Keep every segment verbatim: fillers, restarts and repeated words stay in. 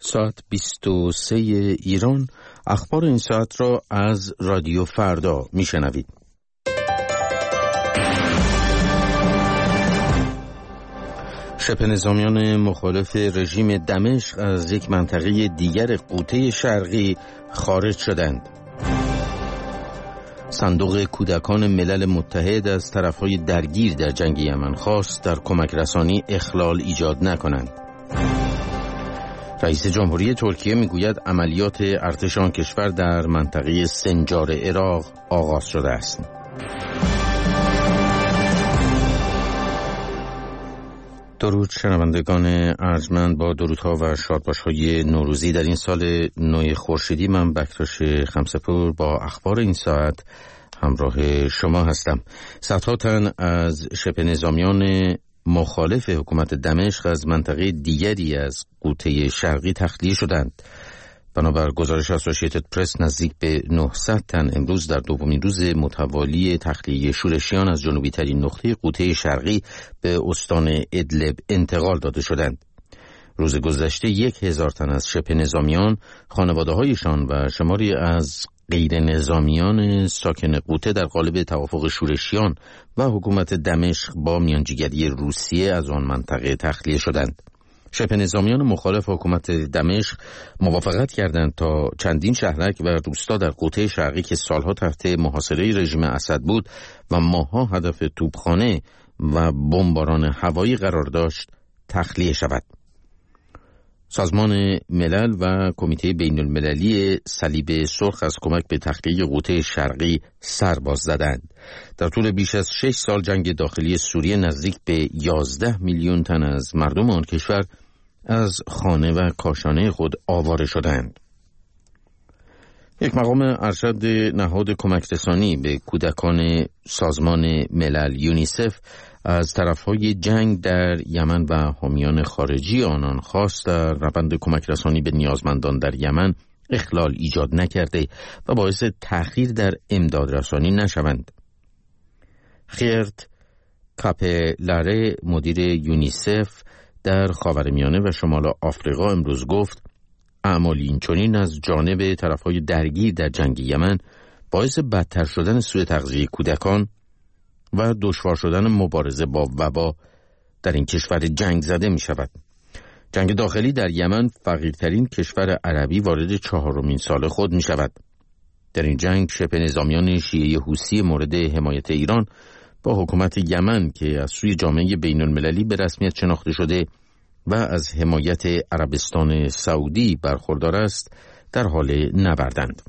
ساعت بیست و سه ایران. اخبار این ساعت را از رادیو فردا میشنوید. شبه نظامیان مخالف رژیم دمشق از یک منطقه دیگر غوطه شرقی خارج شدند. صندوق کودکان ملل متحد از طرفهای درگیر در جنگ یمن خواست در کمک رسانی اخلال ایجاد نکنند. رئیس جمهوری ترکیه میگوید عملیات ارتش آن کشور در منطقه سنجار عراق آغاز شده است. درود شنوندگان ارجمند، با درودها و شادباش‌های نوروزی در این سال نو خورشیدی من بکتاش خمسه‌پور با اخبار این ساعت همراه شما هستم. صدها تن از شبه نظامیان مخالف حکومت دمشق از منطقه دیگری از غوطه شرقی تخلیه شدند. بنابر گزارش اسوسییتد پرس نزدیک به نهصد تن امروز در دومین روز متوالی تخلیه شورشیان از جنوبی ترین نقطه غوطه شرقی به استان ادلب انتقال داده شدند. روز گذشته یک هزار تن از شبه نظامیان، خانواده هایشان و شماری از غیر نظامیان ساکن غوطه در قالب توافق شورشیان و حکومت دمشق با میانجیگری روسیه از آن منطقه تخلیه شدند. شبه نظامیان مخالف حکومت دمشق موافقت کردند تا چندین شهرک و روستا در غوطه شرقی که سالها تحت محاصره رژیم اسد بود و ماهها هدف توپخانه و بمباران هوایی قرار داشت تخلیه شود. سازمان ملل و کمیته بین المللی صلیب سرخ از کمک به تخلیه غوطه شرقی سر باز زدند. در طول بیش از شش سال جنگ داخلی سوریه نزدیک به یازده میلیون تن از مردم آن کشور از خانه و کاشانه خود آواره شدند. یک مقام ارشد نهاد کمک رسانی به کودکان سازمان ملل یونیسف از طرفهای جنگ در یمن و حامیان خارجی آنان خواست در روند کمک رسانی به نیازمندان در یمن اخلال ایجاد نکرده و باعث تأخیر در امداد رسانی نشوند. خیرت کاپلاره مدیر یونیسف در خاورمیانه و شمال آفریقا امروز گفت اعمالی اینچنین از جانب طرفهای درگیر در جنگ یمن باعث بدتر شدن سوء تغذیه کودکان و دشوار شدن مبارزه با وبا در این کشور جنگ زده می شود. جنگ داخلی در یمن فقیرترین کشور عربی وارد چهارمین سال خود می شود. در این جنگ شبه نظامیان شیعه حوثی مورد حمایت ایران با حکومت یمن که از سوی جامعه بین المللی به رسمیت شناخته شده و از حمایت عربستان سعودی برخوردار است در حال نبردند.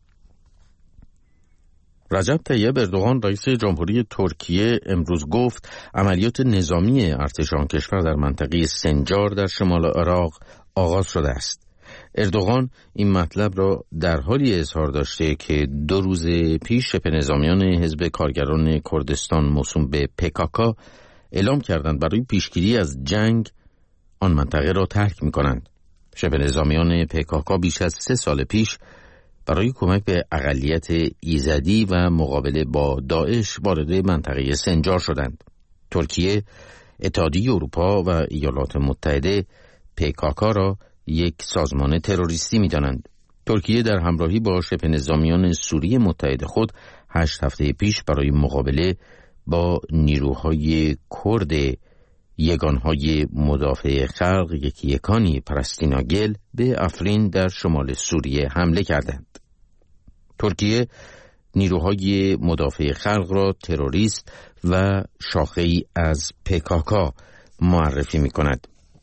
رجب طیب اردوغان رئیس جمهوری ترکیه امروز گفت عملیات نظامی ارتش آن کشور در منطقه سنجار در شمال عراق آغاز شده است. اردوغان این مطلب را در حالی اظهار داشته که دو روز پیش شبه نظامیان حزب کارگران کردستان موسوم به پکاکا اعلام کردند برای پیشگیری از جنگ آن منطقه را ترک می کنند. شبه نظامیان پکاکا بیش از سه سال پیش برای کمک به اقلیت ایزدی و مقابله با داعش وارد منطقه سنجار شدند. ترکیه، اتحادیه اروپا و ایالات متحده پکاکا را یک سازمان تروریستی می‌دانند. ترکیه در همراهی با شبه نظامیان سوریه متحد خود هشت هفته پیش برای مقابله با نیروهای کرد یگانهای مدافع خلق یکی یکانی پرستیناگل به افرین در شمال سوریه حمله کردند. ترکیه نیروهای مدافع خلق را تروریست و شاخه‌ای از پکاکا معرفی می کند.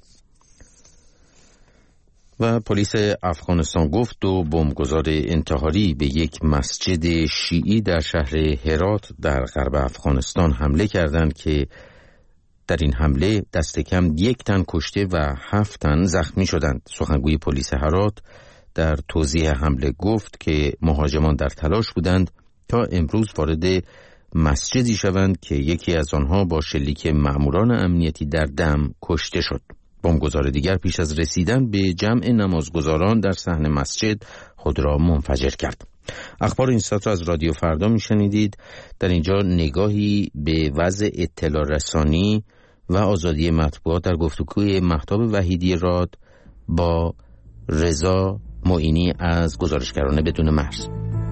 و پلیس افغانستان گفت دو بمبگذار انتحاری به یک مسجد شیعی در شهر هرات در غرب افغانستان حمله کردند که در این حمله دست کم یک تن کشته و هفت تن زخمی شدند. سخنگوی پلیس هرات در توضیح حمله گفت که مهاجمان در تلاش بودند تا امروز وارد مسجدی شوند که یکی از آنها با شلیک مأموران امنیتی در دم کشته شد. بمبگذار دیگر پیش از رسیدن به جمع نمازگزاران در صحن مسجد خود را منفجر کرد. اخبار این ساعت را از رادیو فردا میشنیدید. در اینجا نگاهی به وضع اطلاع رسانی و آزادی مطبوعات در گفتگوی مهتاب وحیدی راد با رضا معینی از گزارشگران بدون مرز.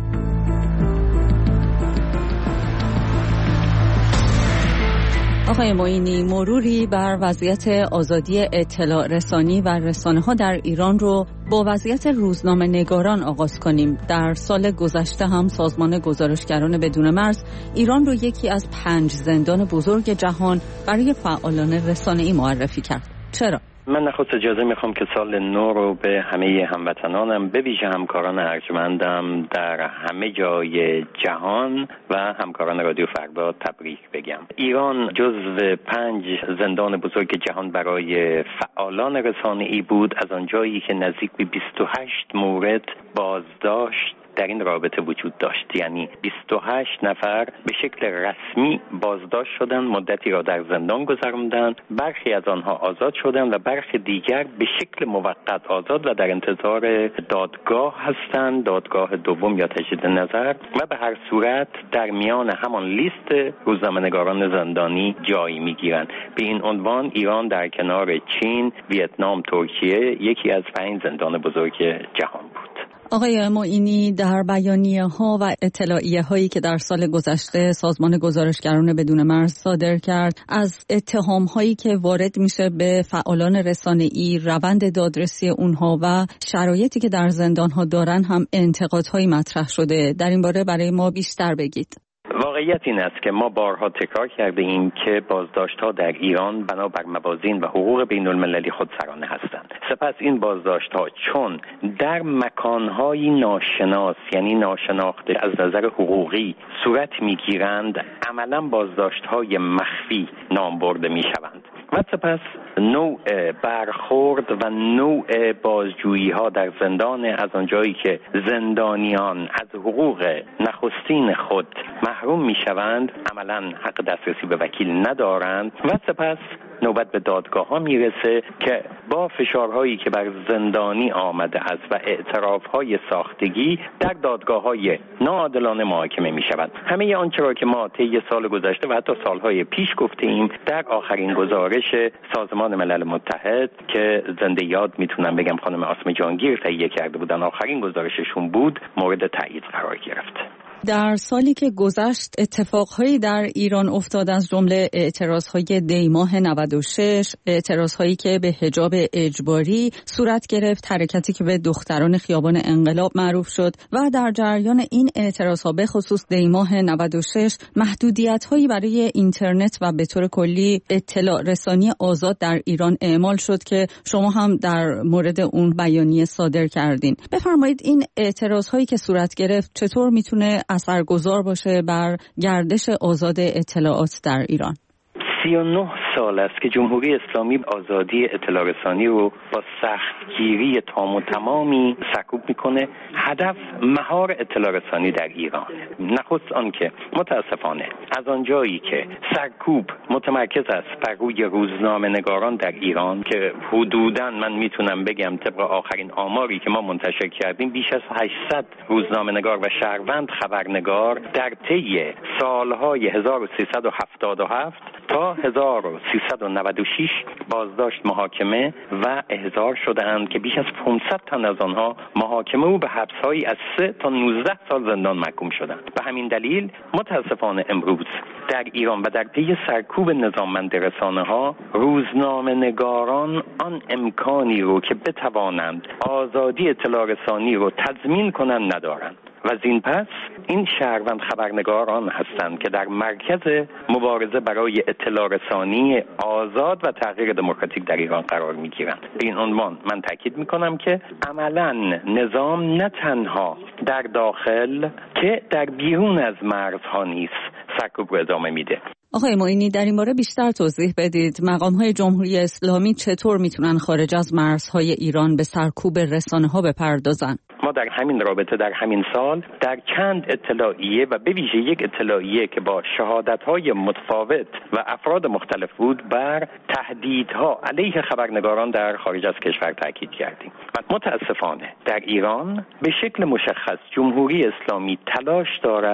آقای معینی، مروری بر وضعیت آزادی اطلاع رسانی و رسانه‌ها در ایران رو با وضعیت روزنامه نگاران آغاز کنیم. در سال گذشته هم سازمان گزارشگران بدون مرز ایران رو یکی از پنج زندان بزرگ جهان برای فعالان رسانه‌ای معرفی کرد. چرا؟ من نخست اجازه میخوام که سال نو رو به همه هموطنانم به ویژه همکاران ارجمندم در همه جای جهان و همکاران رادیو فردا تبریک بگم. ایران جزو پنج زندان بزرگ جهان برای فعالان رسانه‌ای بود، از آنجایی که نزدیک به بیست و هشت مورد بازداشت در این رابطه وجود داشت. یعنی بیست و هشت نفر به شکل رسمی بازداشت شدند، مدتی را در زندان گذراندند، برخی از آنها آزاد شدند و برخی دیگر به شکل موقت آزاد و در انتظار دادگاه هستند، دادگاه دوم یا تجدید نظر، و به هر صورت در میان همان لیست روزنامه‌نگاران زندانی جای می‌گیرند. به این عنوان ایران در کنار چین، ویتنام، ترکیه یکی از پنج زندان بزرگ جهان بود. آقای معینی، در بیانیه‌ها و اطلاعیه‌هایی که در سال گذشته سازمان گزارشگران بدون مرز صادر کرد، از اتهام‌هایی که وارد میشه به فعالان رسانه‌ای، روند دادرسی اونها و شرایطی که در زندان‌ها دارن هم انتقادهایی مطرح شده. در این باره برای ما بیشتر بگید. واقعیت این است که ما بارها تکرار کرده ایم که بازداشت‌ها در ایران بنابر موازین و حقوق بین المللی خودسرانه هستند. سپس این بازداشت‌ها چون در مکان‌های ناشناس، یعنی ناشناخته از نظر حقوقی صورت می‌گیرند، عملاً بازداشت‌های مخفی نام برده می‌شوند. و سپس نوع برخورد و نوع بازجویی‌ها در زندان، از آنجایی که زندانیان از حقوق نخستین خود محروم می‌شوند، عملاً حق دسترسی به وکیل ندارند، و سپس نوبت به دادگاه ها میرسه که با فشارهایی که بر زندانی آمده است و اعترافهای ساختگی در دادگاه های ناعادلانه محاکمه می شود. همه آنچه را که ما طی سال گذشته و حتی سالهای پیش گفته ایم در آخرین گزارش سازمان ملل متحد که زنده یاد میتونم بگم خانم آسمه جانگیر تهیه کرده بودن، آخرین گزارششون بود، مورد تایید قرار گرفت. در سالی که گذشت اتفاقهایی در ایران افتاد، از جمله اعتراضهای دی ماه نود و شش، اعتراضهایی که به حجاب اجباری صورت گرفت، حرکتی که به دختران خیابان انقلاب معروف شد و در جریان این اعتراضها به خصوص دی ماه نود و شش محدودیت‌هایی برای اینترنت و به طور کلی اطلاع رسانی آزاد در ایران اعمال شد که شما هم در مورد اون بیانیه صادر کردین. بفرمایید این اعتراضهایی که صورت گرفت چطور میتونه اثرگذار باشه بر گردش آزاد اطلاعات در ایران؟ سی و نه سال است که جمهوری اسلامی آزادی اطلاع رسانی رو با سختگیری تام و تمامی سرکوب میکنه. هدف مهار اطلاع رسانی در ایران. نخست آن که متاسفانه از آنجایی که سرکوب متمرکز است بر روی روزنامه نگاران در ایران که حدوداً من میتونم بگم طبق آخرین آماری که ما منتشر کردیم بیش از هشتصد روزنامه نگار و شهروند خبرنگار در طی سالهای هزار و سیصد و هفتاد و هفت تا هزار و سیصد و نود و شش بازداشت، محاکمه و احضار شدند که بیش از پانصد تن از آنها محاکمه و به حبس‌هایی از سه تا نوزده سال زندان محکوم شدند. به همین دلیل متاسفانه امروز در ایران و در پی سرکوب نظاممند رسانه‌ها، روزنامه نگاران آن امکانی رو که بتوانند آزادی اطلاع رسانی رو تضمین کنند ندارند. و از این پس این شهروند خبرنگاران هستند که در مرکز مبارزه برای اطلاع رسانی آزاد و تغییر دموکراتیک در ایران قرار می‌گیرند. به این عنوان من تاکید می‌کنم که عملاً نظام نه تنها در داخل که در بیرون از مرزها نیز سرکوب رو ادامه میده. آقای معینی، در این باره بیشتر توضیح بدید. مقام‌های جمهوری اسلامی چطور میتونن خارج از مرزهای ایران به سرکوب رسانه‌ها بپردازن؟ ما در همین رابطه در همین سال در چند اطلاعیه و به ویژه یک اطلاعیه که با شهادت‌های متفاوت و افراد مختلف بود بر تهدیدها علیه خبرنگاران در خارج از کشور تاکید کردیم. و متاسفانه در ایران به شکل مشخص جمهوری اسلامی تلاش دارد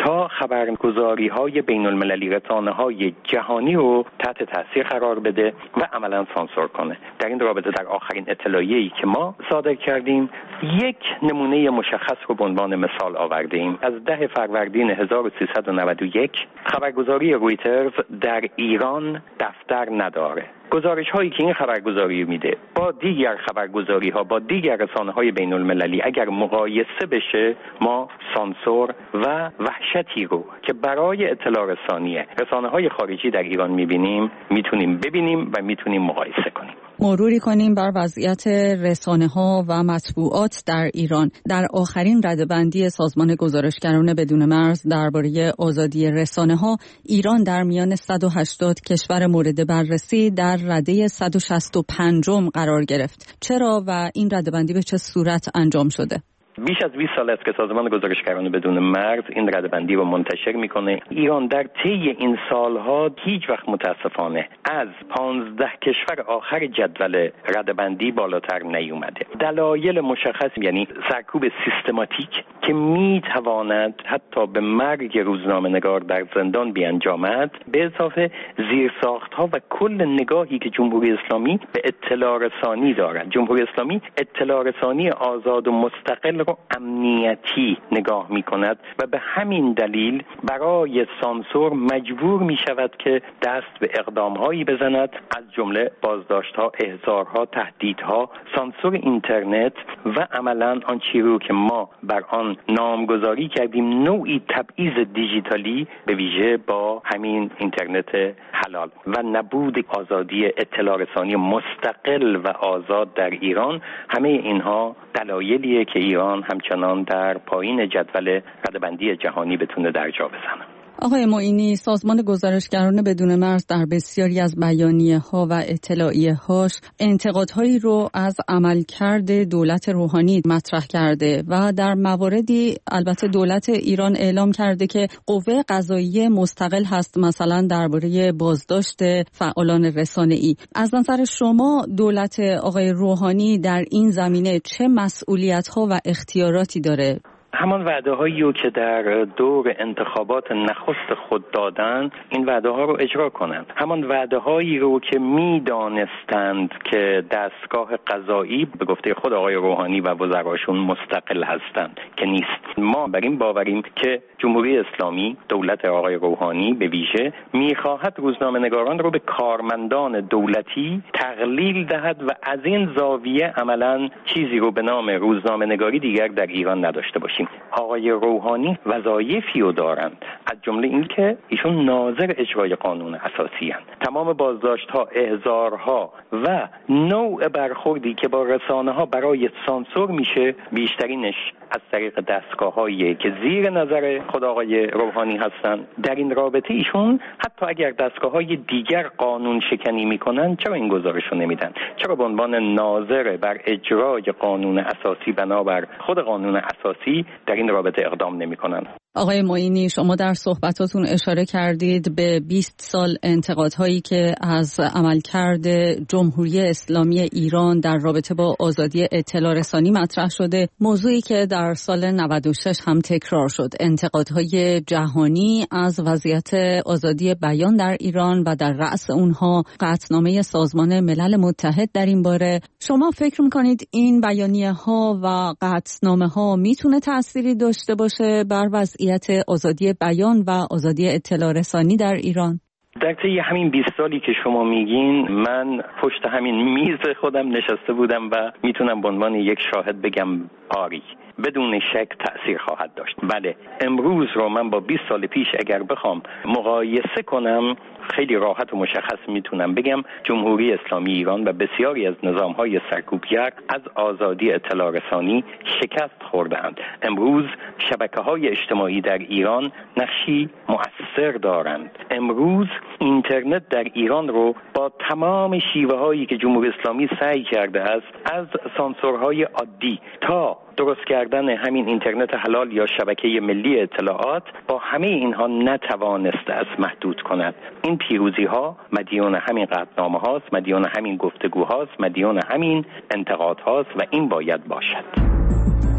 تا خبرگزاری های بین المللی، رسانه های جهانی رو تحت تاثیر قرار بده و عملا سانسور کنه. در این رابطه در آخرین اطلاعیه‌ای که ما صادر کردیم یک نمونه مشخص رو به عنوان مثال آورده ایم. از ده فروردین هزار و سیصد و نود و یک خبرگزاری رویترز در ایران دفتر نداره. گزارش هایی که این خبرگزاری میده با دیگر خبرگزاری ها، با دیگر رسانه های بین المللی اگر مقایسه بشه، ما سانسور و وحشتی رو که برای اطلاع رسانی رسانه های خارجی در ایران میبینیم میتونیم ببینیم و میتونیم مقایسه کنیم. مروری کنیم بر وضعیت رسانه ها و مطبوعات در ایران. در آخرین رده‌بندی سازمان گزارشگران بدون مرز درباره آزادی رسانه ها، ایران در میان صد و هشتاد کشور مورد بررسی در رده صد و شصت و پنجم قرار گرفت. چرا و این رده‌بندی به چه صورت انجام شده؟ بیش از بیست سال است که سازمان گزارشگران بدون مرز این رده‌بندی رو منتشر میکنه. ایران در طی این سالها هیچ وقت متاسفانه از پانزده کشور آخر جدول رده‌بندی بالاتر نیومده. دلایل مشخص، یعنی سرکوب سیستماتیک که میتواند حتی به مرگ روزنامه‌نگار در زندان بیانجامد، به اضافه زیرساخت‌ها و کل نگاهی که جمهوری اسلامی به اطلاع رسانی دارد. جمهوری اسلامی اطلاع رسانی آزاد و مستقل رو امنیتی نگاه می کند و به همین دلیل برای سانسور مجبور می شود که دست به اقدامهایی بزند، از جمله بازداشت‌ها، احضارها، تهدیدها، سانسور اینترنت و عملاً آن چیزی رو که ما بر آن نامگذاری کردیم نوعی تبعیض دیجیتالی به ویژه با همین اینترنت حلال و نبود آزادی اطلاع رسانی مستقل و آزاد در ایران. همه اینها دلایلیه که ایران همچنان در پایین جدول رده‌بندی جهانی بتونه درجا بزنه. آقای معینی، سازمان گزارشگران بدون مرز در بسیاری از بیانیه‌ها و اطلاعیه‌هاش انتقادهایی رو از عملکرد دولت روحانی مطرح کرده و در مواردی البته دولت ایران اعلام کرده که قوه قضاییه مستقل هست، مثلا درباره بازداشت فعالان رسانه‌ای. از نظر شما دولت آقای روحانی در این زمینه چه مسئولیت‌ها و اختیاراتی داره؟ همان وعده هایی که در دور انتخابات نخست خود دادند، این وعده ها رو اجرا کنند. همان وعده هایی رو که می دانستند که دستگاه قضایی به گفته خود آقای روحانی و وزراشون مستقل هستند که نیست. ما بر این باوریم که جمهوری اسلامی، دولت آقای روحانی به ویژه، می خواهد روزنامه‌نگاران رو به کارمندان دولتی تقلیل دهد و از این زاویه عملاً چیزی رو به نام روزنامه‌نگاری دیگر در ایران نداشته باشیم. آقای روحانی وظایفی رو دارند، از جمله این که ایشون ناظر اجرای قانون اساسی هستند. تمام بازداشت‌ها، احضارها و نوع برخوردی که با رسانه‌ها برای سانسور میشه، بیشترینش از طریق دستگاه‌هایی که زیر نظر خود آقای روحانی هستند. در این رابطه ایشون حتی اگر دستگاه‌های دیگر قانون شکنی میکنن، چرا این گزارش رو نمیدن؟ چرا به عنوان ناظر بر اجرای قانون اساسی بنابر خود قانون اساسی در این رابطه اقدام نمیکنن؟ آقای معینی، شما در صحبتاتون اشاره کردید به بیست سال انتقادهایی که از عملکرد جمهوری اسلامی ایران در رابطه با آزادی اطلاع رسانی مطرح شده، موضوعی که در سال نود و شش هم تکرار شد، انتقادهای جهانی از وضعیت آزادی بیان در ایران و در رأس اونها قطعنامه سازمان ملل متحد در این باره. شما فکر میکنید این بیانیه ها و قطعنامه ها میتونه تأثیری داشته باشه بر وضعیت آزادی بیان و آزادی اطلاع رسانی در ایران؟ در طی همین بیست سالی که شما میگین، من پشت همین میز خودم نشسته بودم و میتونم به عنوان یک شاهد بگم آری، بدون شک تأثیر خواهد داشت. بله، امروز رو من با بیست سال پیش اگر بخوام مقایسه کنم، خیلی راحت و مشخص میتونم بگم جمهوری اسلامی ایران و بسیاری از نظامهای سرکوبگر از آزادی اطلاع رسانی شکست خوردند. امروز شبکه‌های اجتماعی در ایران نقشی مؤثر دارند. امروز اینترنت در ایران رو با تمام شیوه‌هایی که جمهوری اسلامی سعی کرده است، از سانسورهای عادی تا درست کردن همین اینترنت حلال یا شبکه ملی اطلاعات، با همه اینها نتوانسته است محدود کند. این پیروزی ها مدیون همین قطعنامه هاست، مدیون همین گفتگوهاست، مدیون همین انتقاد هاست و این باید باشد.